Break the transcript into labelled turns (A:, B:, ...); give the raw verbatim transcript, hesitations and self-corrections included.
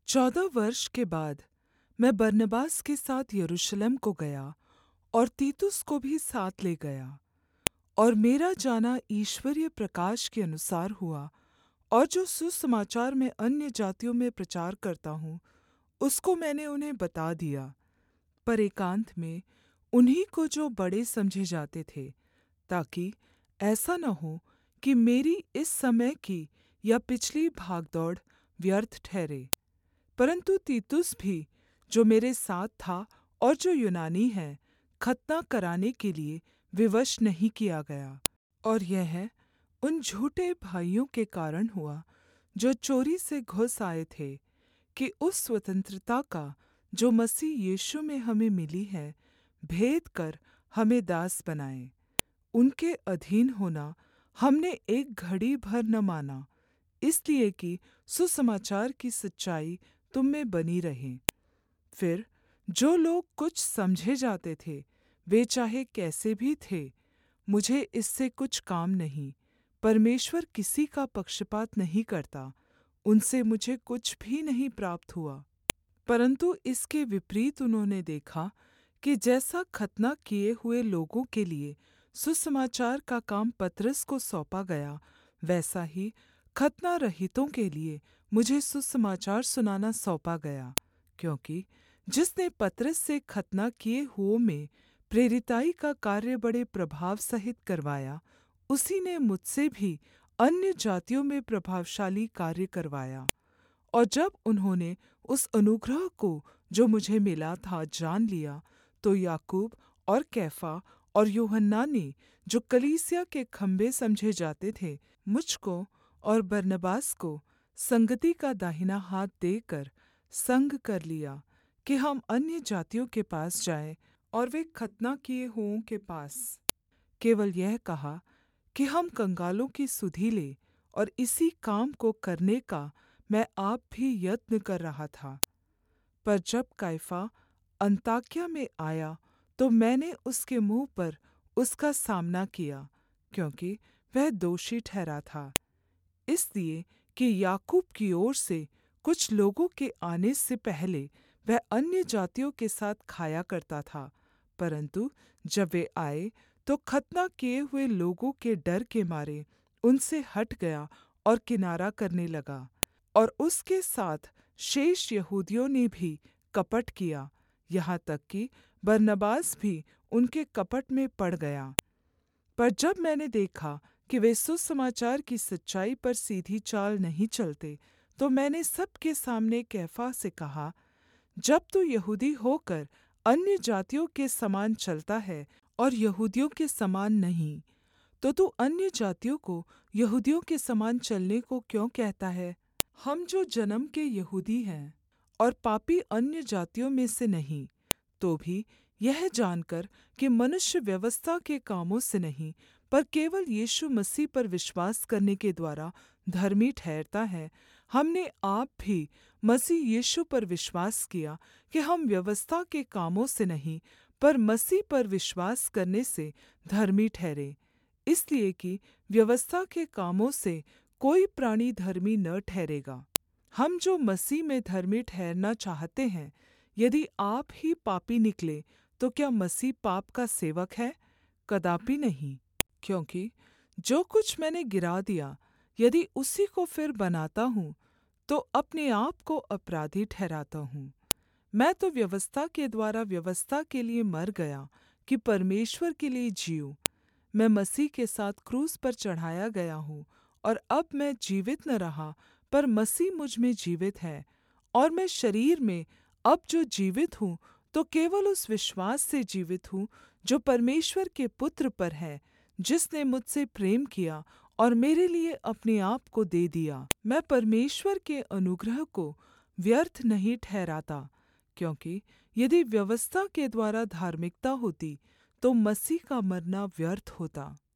A: चौदह वर्ष के बाद मैं बरनबास के साथ यरूशलेम को गया और तीतुस को भी साथ ले गया। और मेरा जाना ईश्वरीय प्रकाश के अनुसार हुआ, और जो सुसमाचार मैं अन्य जातियों में प्रचार करता हूँ, उसको मैंने उन्हें बता दिया, पर एकांत में उन्हीं को जो बड़े समझे जाते थे, ताकि ऐसा न हो कि मेरी इस समय की या पिछली भागदौड़ व्यर्थ ठहरे। परन्तु तीतुस भी, जो मेरे साथ था और जो यूनानी है, खतना कराने के लिए विवश नहीं किया गया। और यह उन झूठे भाइयों के कारण हुआ, जो चोरी से घुस आए थे, कि उस स्वतंत्रता का जो मसीह यीशु में हमें मिली है, भेद कर हमें दास बनाएँ। उनके अधीन होना हमने एक घड़ी भर न माना, इसलिए कि सुसमाचार की सच्चाई तुम में बनी रहे। फिर जो लोग कुछ समझे जाते थे, वे चाहे कैसे भी थे, मुझे इससे कुछ काम नहीं। परमेश्वर किसी का पक्षपात नहीं करता, उनसे मुझे कुछ भी नहीं प्राप्त हुआ। परन्तु इसके विपरीत उन्होंने देखा कि जैसा खतना किए हुए लोगों के लिए सुसमाचार का काम पतरस को सौंपा गया, वैसा ही खतना रहितों के लिए मुझे सुसमाचार सुनाना सौंपा गया। क्योंकि जिसने पतरस से खतना किए हुओं में प्रेरिताई का कार्य बड़े प्रभाव सहित करवाया, उसी ने मुझसे भी अन्य जातियों में प्रभावशाली कार्य करवाया। और जब उन्होंने उस अनुग्रह को जो मुझे मिला था जान लिया, तो याकूब और कैफा और यूहन्ना ने, जो कलीसिया के खम्भे समझे जाते थे, मुझको और बरनबास को संगति का दाहिना हाथ देकर संग कर लिया कि हम अन्य जातियों के पास जाएं और वे खतना किए हुओं के पास। केवल यह कहा कि हम कंगालों की सुधि लें, और इसी काम को करने का मैं आप भी यत्न कर रहा था। पर जब कैफा अन्ताकिया में आया, तो मैंने उसके मुँह पर उसका सामना किया, क्योंकि वह दोषी ठहरा था। इसलिए कि याकूब की ओर से कुछ लोगों के आने से पहले वह अन्य जातियों के साथ खाया करता था, परन्तु जब वे आए, तो खतना किए हुए लोगों के डर के मारे उनसे हट गया और किनारा करने लगा। और उसके साथ शेष यहूदियों ने भी कपट किया, यहाँ तक कि बरनबास भी उनके कपट में पड़ गया। पर जब मैंने देखा कि वे सुसमाचार की सच्चाई पर सीधी चाल नहीं चलते, तो मैंने सबके सामने कैफा से कहा, जब तू यहूदी होकर अन्य जातियों के समान चलता है और यहूदियों के समान नहीं, तो तू अन्य जातियों को यहूदियों के समान चलने को क्यों कहता है? हम जो जन्म के यहूदी हैं और पापी अन्य जातियों में से नहीं, तो भी यह जानकर कि मनुष्य व्यवस्था के कामों से नहीं, पर केवल यीशु मसीह पर विश्वास करने के द्वारा धर्मी ठहरता है, हमने आप भी मसीह यीशु पर विश्वास किया कि हम व्यवस्था के कामों से नहीं, पर मसीह पर विश्वास करने से धर्मी ठहरे। इसलिए कि व्यवस्था के कामों से कोई प्राणी धर्मी न ठहरेगा। हम जो मसीह में धर्मी ठहरना चाहते हैं, यदि आप ही पापी निकले, तो क्या मसीह पाप का सेवक है? कदापि नहीं। क्योंकि जो कुछ मैंने गिरा दिया, यदि उसी को फिर बनाता हूँ, तो अपने आप को अपराधी ठहराता हूँ। मैं तो व्यवस्था के द्वारा व्यवस्था के लिए मर गया, कि परमेश्वर के लिए जीऊँ। मैं मसीह के साथ क्रूस पर चढ़ाया गया हूँ, और अब मैं जीवित न रहा, पर मसीह मुझ में जीवित है। और मैं शरीर में अब जो जीवित हूँ, तो केवल उस विश्वास से जीवित हूँ जो परमेश्वर के पुत्र पर है, जिसने मुझसे प्रेम किया और मेरे लिए अपने आप को दे दिया। मैं परमेश्वर के अनुग्रह को व्यर्थ नहीं ठहराता, क्योंकि यदि व्यवस्था के द्वारा धार्मिकता होती, तो मसीह का मरना व्यर्थ होता।